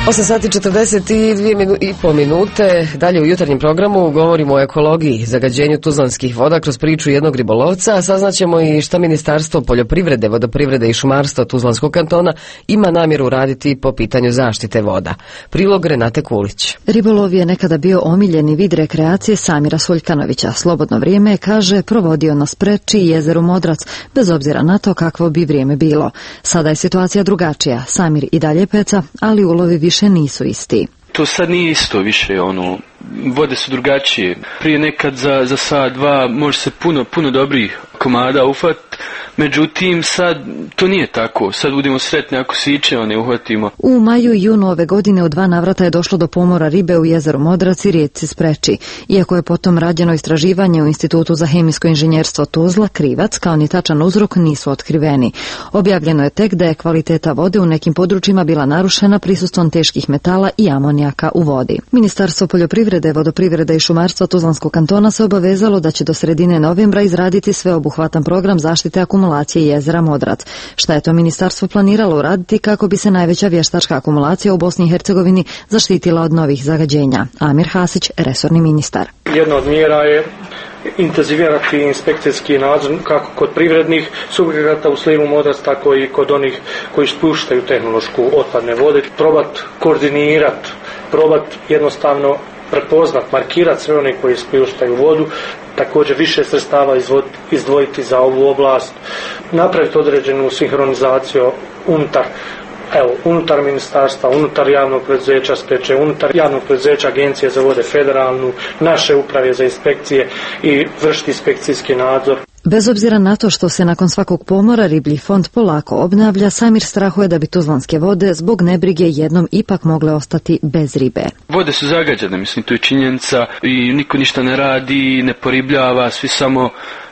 Speaker 1: osam sati četrdeset dvije minu, i po minute. Dalje u jutarnjem programu govorimo o ekologiji, zagađenju tuzlanskih voda kroz priču jednog ribolovca, a saznaćemo i šta Ministarstvo poljoprivrede, vodoprivrede i šumarstva Tuzlanskog kantona ima namjeru raditi po pitanju zaštite voda. Prilog Renate Kulić.
Speaker 11: Ribolov je nekada bio omiljeni vid rekreacije Samira Soljkanovića. Slobodno vrijeme, kaže, provodio na Spreči i jezeru Modrac, bez obzira na to kakvo bi vrijeme bilo. Sada je situacija drugačija. Samir i dalje peca, ali ulovi više nisu isti.
Speaker 14: To sad nije isto više, ono, vode su drugačije. Prije nekad za, za sat, dva, može se puno, puno dobrih komada ufat, međutim sad to nije tako. Sad budemo sretni ako siče, ne uhvatimo.
Speaker 11: U maju i junu ove godine u dva navrata je došlo do pomora ribe u jezeru Modrac i rijeci Spreči. Iako je potom rađeno istraživanje u Institutu za hemijsko inženjerstvo Tuzla, krivac kao ni tačan uzrok nisu otkriveni. Objavljeno je tek da je kvaliteta vode u nekim područjima bila narušena prisustvom teških metala i amonijaka u vodi. Ministarstvo poljoprivrede, vodoprivrede i šumarstva Tuzlanskog kantona se obavezalo da će do sredine novembra izraditi sveobuhvatan program zaštite akumulacije jezera Modrac. Šta je to ministarstvo planiralo uraditi kako bi se najveća vještačka akumulacija u Bosni i Hercegovini zaštitila od novih zagađenja? Amir Hasić, resorni ministar.
Speaker 18: Jedna od mjera je intenzivirati inspekcijski nadzor kako kod privrednih subjekata u slivu Modrac, tako i kod onih koji spuštaju tehnološku otpadne vode. Probat koordinirati, probat jednostavno prepoznat, markirat sve one koji spuštaju vodu, također više sredstava izdvojiti za ovu oblast, napraviti određenu sinhronizaciju unutar Evo, unutar ministarstva, unutar javnog preduzeća Spreče, unutar javnog preduzeća Agencije za vode federalnu, naše uprave za inspekcije i vršiti inspekcijski nadzor.
Speaker 11: Bez obzira na to što se nakon svakog pomora riblji fond polako obnavlja, Samir strahuje da bi tuzlanske vode zbog nebrige jednom ipak mogle ostati bez ribe.
Speaker 14: Vode su zagađene, mislim, to je činjenica i niko ništa ne radi, ne poribljava, svi samo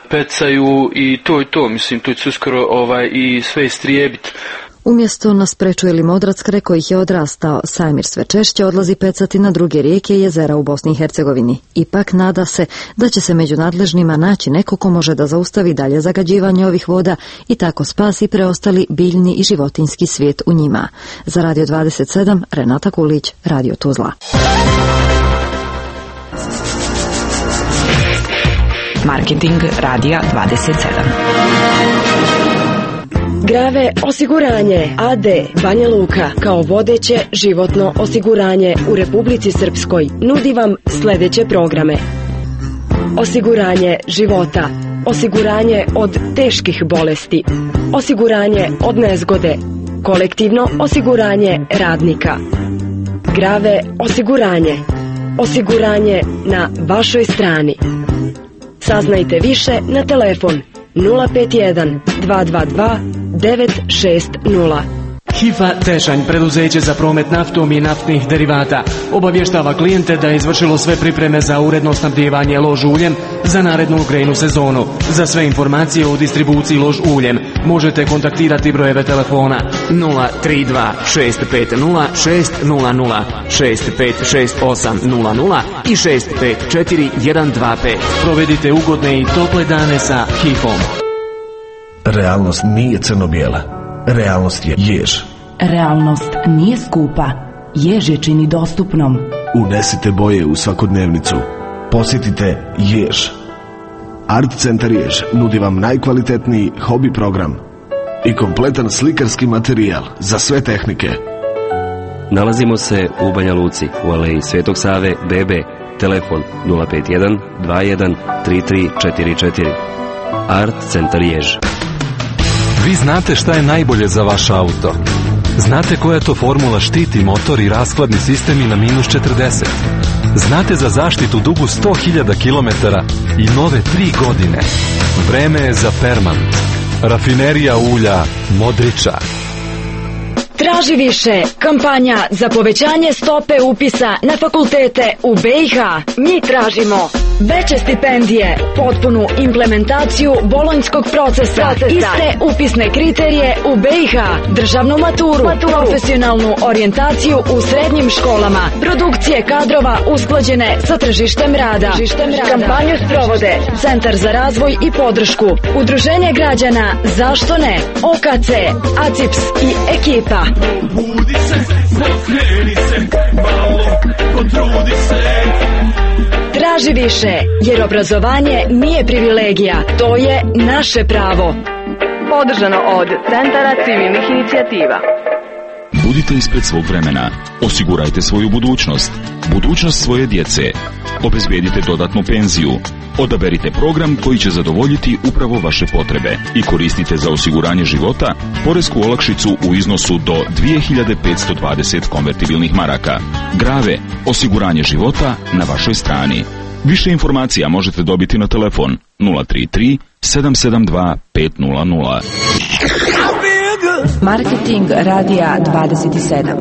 Speaker 14: pecaju i to je to, mislim, to će uskoro ovaj, i sve istrijebiti.
Speaker 11: Umjesto na Spreču ili Modrac, kraj kojih je odrastao, Samir sve češće odlazi pecati na druge rijeke i jezera u Bosni i Hercegovini. Ipak nada se da će se među nadležnima naći neko ko može da zaustavi dalje zagađivanje ovih voda i tako spasi preostali biljni i životinjski svijet u njima. Za Radio dvadeset sedam, Renata Kulić, Radio Tuzla.
Speaker 6: Marketing Radija dvadeset sedam.
Speaker 19: Grave osiguranje A D Banja Luka kao vodeće životno osiguranje u Republici Srpskoj nudi vam sljedeće programe: osiguranje života, osiguranje od teških bolesti, osiguranje od nezgode, kolektivno osiguranje radnika, Grave osiguranje, osiguranje na vašoj strani. Saznajte više na telefon nula pet jedan dva dva dva devet šest nula.
Speaker 20: Hifa Tešanj, preduzeće za promet naftom i naftnih derivata, obavještava klijente da je izvršilo sve pripreme za uredno snabdijevanje lož uljem za narednu grejnu sezonu. Za sve informacije o distribuciji lož uljem možete kontaktirati brojeve telefona nula tri dva šest pet nula šest nula nula, šest pet šest osam nula nula i šest pet četiri jedan dva pet. Provedite ugodne i tople dane sa Hifom.
Speaker 26: Realnost nije crno-bijela. Realnost je jež.
Speaker 27: Realnost nije skupa. Jež je čini dostupnom.
Speaker 26: Unesite boje u svakodnevnicu. Posjetite Jež. Art Centar Jež nudi vam najkvalitetniji hobi program i kompletan slikarski materijal za sve tehnike.
Speaker 28: Nalazimo se u Banja Luci, u aleji Svetog Save, B B. Telefon nula pet jedan dva jedan tri tri četiri četiri. Art Centar Jež.
Speaker 29: Vi znate šta je najbolje za vaš auto. Znate koja to formula štiti motor i rashladni sistem i na minus četrdeset. Znate za zaštitu dugu sto hiljada kilometara i nove tri godine. Vreme je za Permant. Rafinerija ulja Modriča.
Speaker 19: Traži više. Kampanja za povećanje stope upisa na fakultete u B i H. Mi tražimo. Veće stipendije, potpunu implementaciju bolonjskog procesa, procesa, iste upisne kriterije u B i H, državnu maturu, maturu, profesionalnu orijentaciju u srednjim školama, produkcije kadrova usklađene sa tržištem rada. Tržištem rada. Kampanju sprovode Centar za razvoj i podršku, Udruženje građana Zašto ne, O K C, A C I P S i ekipa.
Speaker 3: Budi se, pokreni se, malo potrudi se.
Speaker 19: Traži više, jer obrazovanje nije privilegija, to je naše pravo.
Speaker 6: Podržano od Centara civilnih inicijativa.
Speaker 4: Budite ispred svog vremena. Osigurajte svoju budućnost. Budućnost svoje djece. Obezbedite dodatnu penziju. Odaberite program koji će zadovoljiti upravo vaše potrebe i koristite za osiguranje života poresku olakšicu u iznosu do dvije hiljade petsto dvadeset konvertibilnih maraka. Grave, osiguranje života na vašoj strani. Više informacija možete dobiti na telefon nula tri tri sedam sedam dva pet nula nula.
Speaker 27: Marketing radija dvadeset sedam.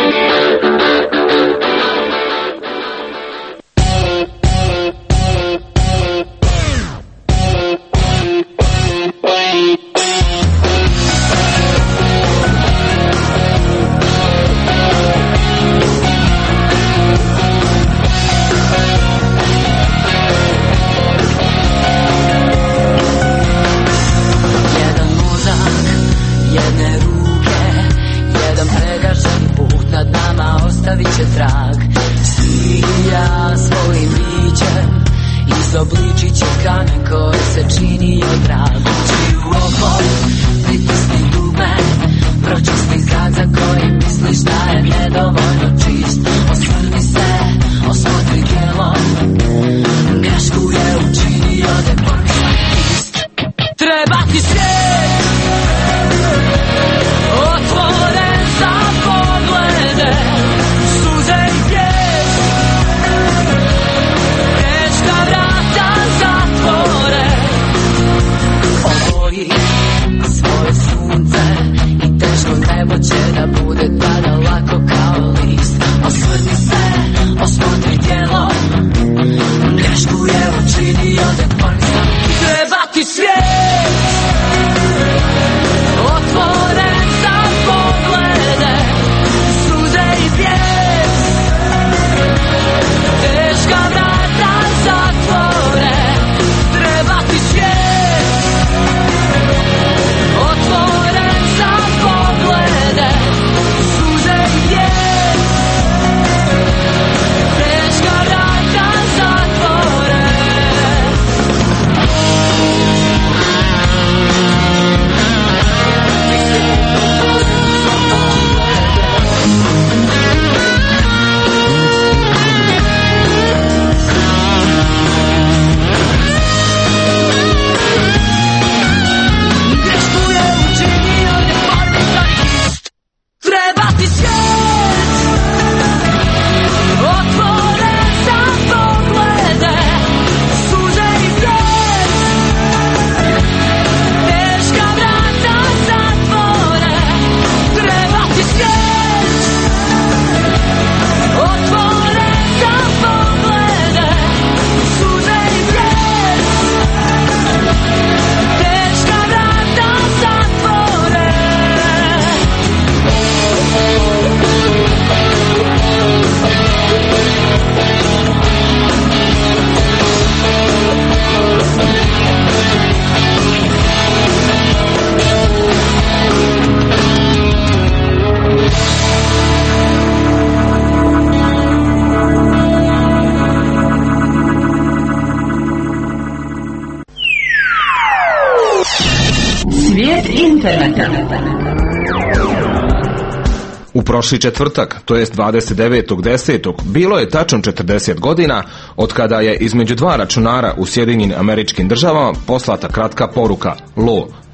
Speaker 7: Izobličit će kamen koji se čini od dragu. Uči u oko, pritisni dugme, pročisti zad za koji misliš da je nedovoljno čist. Osvrni se, osmotri tijelo, grešku je učinio deportist. Treba ti svijet, otvoren za poglede, suze i pjes, teška vrata zatvore. Obori svoje sunce i teško nebo će da bude tada lako kao list. Osvrni se, osmotri tijelo, grešku je učinio deportist. Treba ti svijet, otvoren za poglede, suze i bijes, teška vrata zatvore. Treba ti svijet, otvoren za poglede, suze i bijes, teška vrata zatvore. Grešku je učinio deportist. Treba ti svijet, otvoren za poglede, suze i bijes, teška vrata zatvore. Treba ti svijet, otvoren za poglede, suze i bijes, teška vrata zatvore.
Speaker 27: Svijet interneta.
Speaker 9: U prošli četvrtak, to jest dvadeset devetog desetog bilo je tačno četrdeset godina od kada je između dva računara u Sjedinjenim Američkim Državama poslata kratka poruka Lo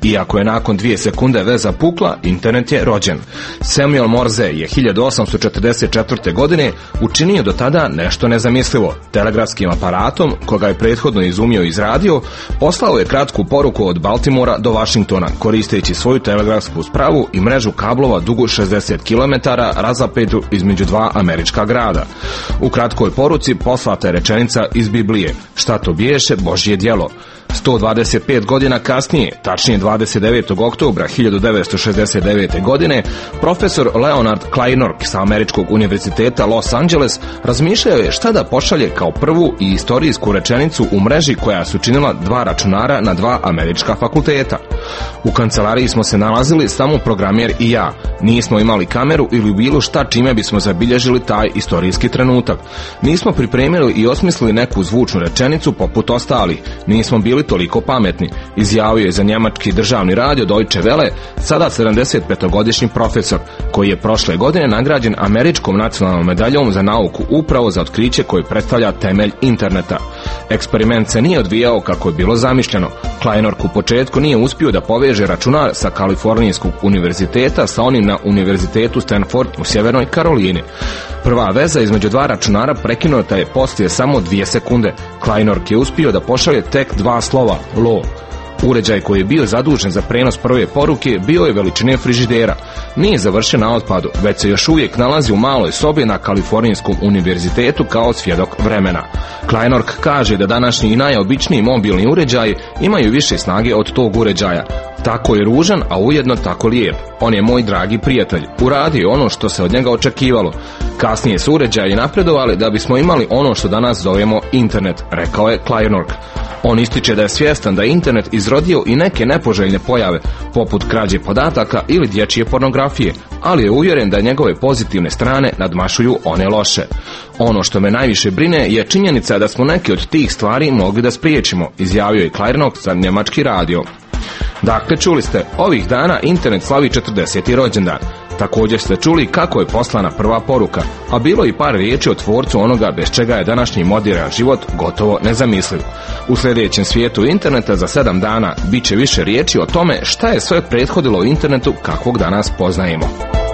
Speaker 9: Iako je nakon dvije sekunde veza pukla, internet je rođen. Samuel Morse je hiljadu osamsto četrdeset četvrte. godine učinio do tada nešto nezamislivo. Telegrafskim aparatom, koga je prethodno izumio i izradio, poslao je kratku poruku od Baltimora do Washingtona, koristeći svoju telegrafsku spravu i mrežu kablova dugu šezdeset kilometara razapetu između dva američka grada. U kratkoj poruci poslata je rečenica iz Biblije: šta to biješe, Božje djelo. sto dvadeset pet godina kasnije, tačnije dvadeset devetog oktobra hiljadu devetsto šezdeset devete. godine, profesor Leonard Kleinrock sa Američkog univerziteta Los Angeles razmišljao je šta da pošalje kao prvu i istorijsku rečenicu u mreži koja su činila dva računara na dva američka fakulteta. U kancelariji smo se nalazili samo programjer i ja. Nismo imali kameru ili bilo šta čime bismo zabilježili taj istorijski trenutak. Nismo pripremili i osmislili neku zvučnu rečenicu poput ostali. Nismo bili toliko pametni, izjavio je za njemački državni radio Deutsche Welle sada sedamdesetpetogodišnji profesor, koji je prošle godine nagrađen američkom nacionalnom medaljom za nauku upravo za otkriće koje predstavlja temelj interneta. Eksperiment se nije odvijao kako je bilo zamišljeno. Kleinrock u početku nije uspio da poveže računar sa Kalifornijskog univerziteta sa onim na univerzitetu Stanford u Sjevernoj Karolini. Prva veza između dva računara prekinuta je poslije samo dvije sekunde. Kleinrock je uspio da pošalje tek dva slova, lo. Uređaj koji je bio zadužen za prenos prve poruke bio je veličine frižidera. Nije završen na otpadu, već se još uvijek nalazi u maloj sobi na Kalifornijskom univerzitetu kao svjedok vremena. Kleinrock kaže da današnji i najobičniji mobilni uređaji imaju više snage od tog uređaja. Tako je ružan, a ujedno tako lijep. On je moj dragi prijatelj. Uradio je ono što se od njega očekivalo. Kasnije su uređaji napredovali da bismo imali ono što danas zovemo internet, rekao je Kleinrock. On ističe da je svjestan da je internet izrodio i neke nepoželjne pojave, poput krađe podataka ili dječje pornografije, ali je uvjeren da njegove pozitivne strane nadmašuju one loše. Ono što me najviše brine je činjenica da smo neke od tih stvari mogli da spriječimo, izjavio je Kleinrock za njemački radio. Dakle, čuli ste, ovih dana internet slavi četrdeseti rođendan. Također ste čuli kako je poslana prva poruka, a bilo i par riječi o tvorcu onoga bez čega je današnji moderan život gotovo nezamisliv. U sljedećem svijetu interneta za sedam dana bit će više riječi o tome šta je sve prethodilo internetu kakvog danas poznajemo.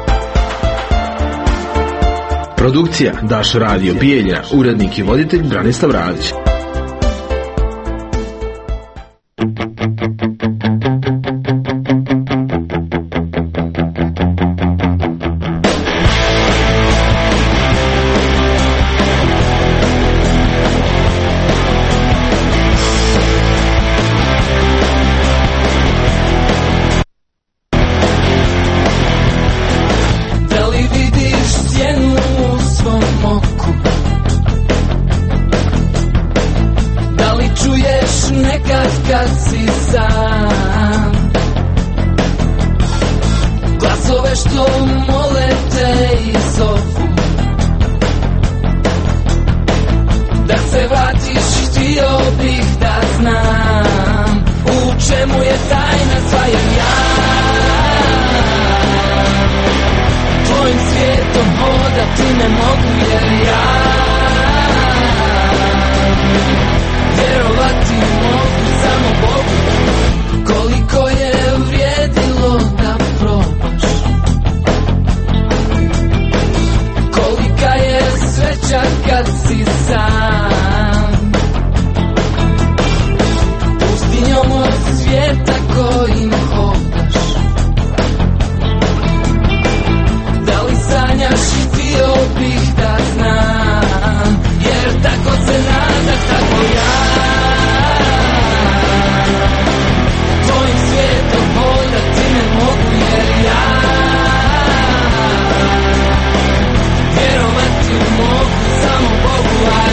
Speaker 26: Produkcija Daš Radio Bijeljina, urednik i voditelj Branislav Radić.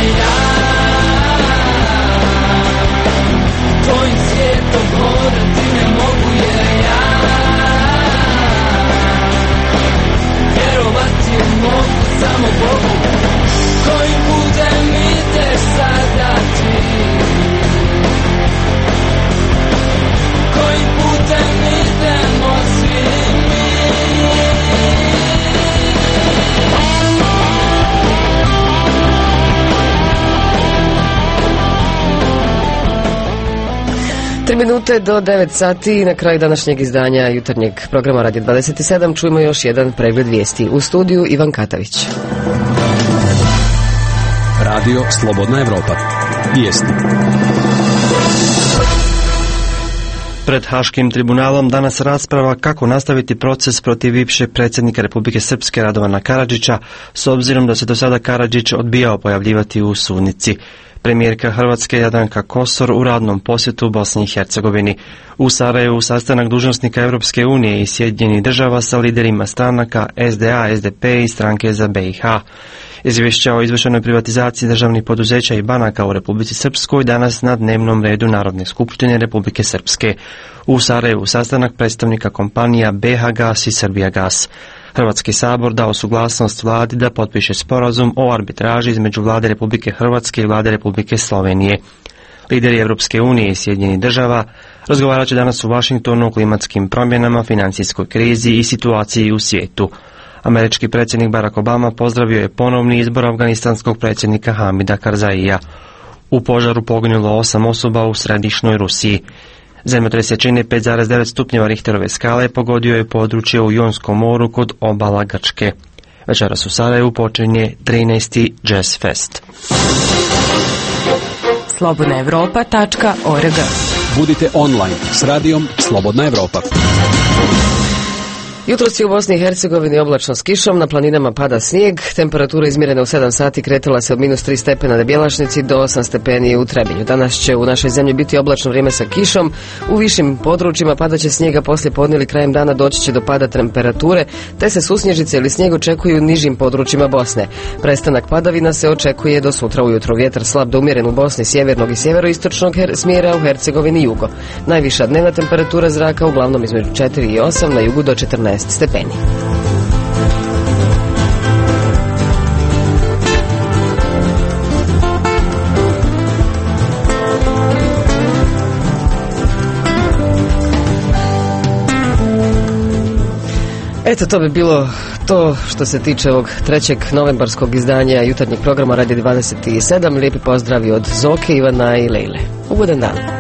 Speaker 7: Tvojim svijetom hodati
Speaker 1: minute do devet sati i na kraju današnjeg izdanja jutarnjeg programa Radio dvadeset sedam čujemo još jedan pregled vijesti. U studiju Ivan Katavić.
Speaker 2: Radio Slobodna Evropa. Vijesti. Pred Haškim tribunalom danas rasprava kako nastaviti proces protiv bivšeg predsjednika Republike Srpske Radovana Karadžića, s obzirom da se do sada Karadžić odbijao pojavljivati u sudnici. Premijerka Hrvatske Jadranka Kosor u radnom posjetu u Bosni i Hercegovini. U Sarajevu sastanak dužnosnika Europske unije i Sjedinjenih država sa liderima stranaka S D A, S D P i stranke za B i H. Izvješća o izvršenoj privatizaciji državnih poduzeća i banaka u Republici Srpskoj danas na dnevnom redu Narodne skupštine Republike Srpske. U Sarajevu sastanak predstavnika kompanija B H Gas i Srbija Gas. Hrvatski sabor dao suglasnost vladi da potpiše sporazum o arbitraži između vlade Republike Hrvatske i vlade Republike Slovenije. Lideri Europske unije i Sjedinjenih država razgovarat će danas u Vašingtonu o klimatskim promjenama, financijskoj krizi i situaciji u svijetu. Američki predsjednik Barack Obama pozdravio je ponovni izbor afganistanskog predsjednika Hamida Karzaija. U požaru poginulo osam osoba u središnjoj Rusiji. Zemljotres jačine pet zarez devet stupnjeva Richterove skale pogodio je područje u Jonskom moru kod obala Grčke. Večeras u Sarajevu počinje trinaesti Jazz Fest.
Speaker 6: slobodna evropa tačka org.
Speaker 2: Budite online s radijom Slobodna Evropa.
Speaker 1: Jutros je u Bosni i Hercegovini oblačno s kišom, na planinama pada snijeg, temperatura izmjerena u sedam sati kretala se od minus tri stepena na Bjelašnici do osam stepeni u Trebinju. Danas će u našoj zemlji biti oblačno vrijeme sa kišom, u višim područjima padaće snijega poslije podne ili krajem dana doći će do pada temperature, te se susnježice ili snijeg očekuju u nižim područjima Bosne. Prestanak padavina se očekuje do sutra ujutro. Vjetar slab do umjeren u Bosni sjevernog i sjeveroistočnog smjera, u Hercegovini jugo. Najviša dnevna temperatura zraka uglavnom između četiri i osam, na jugu do četrnaest stepeni. Eto, to bi bilo to što se tiče ovog trećeg novembarskog izdanja jutarnjeg programa Radio dvadeset sedam. Lijepi pozdravi od Zoke, Ivana i Lejle. Ugodan dan.